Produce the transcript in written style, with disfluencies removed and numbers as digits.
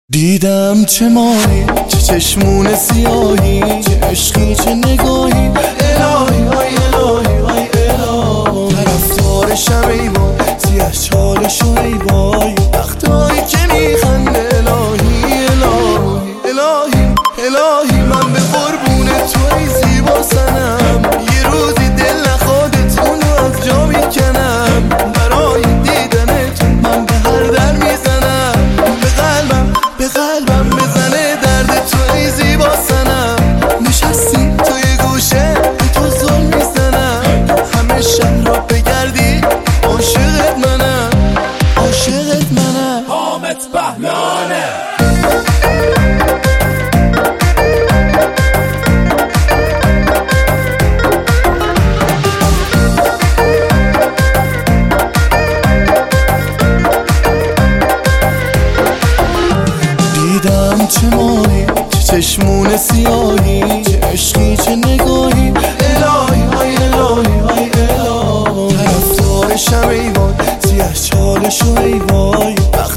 دیدم چه ماهی، چه چشمون سیاهی، چه عشقی چه نگاهی. الهی های الهی های الهی، طرفدارشم ای وای، سیاه چالشو ای وای، وقتایی که میخنده. الهی الهی الهی الهی، من به قربون تو ای زیبا سنم، یه روزی دل نخوادت اونو از جا میکنم. برای دیدنت من به هر در میزنم، به قلبم بزنه درد تو ای زیبا سنم. نشستی توی گوشه به تو ظلم میزنم، همه شهر را بگردی عاشقت منم، عاشقت منم. حامد بهلانه دیدم چه ماهی، چه چشمون سیاهی، چه عشقی چه نگاهی. الهی های الهی های الهی، طرفدارشم ای وای، سیاه چالشو ای وای،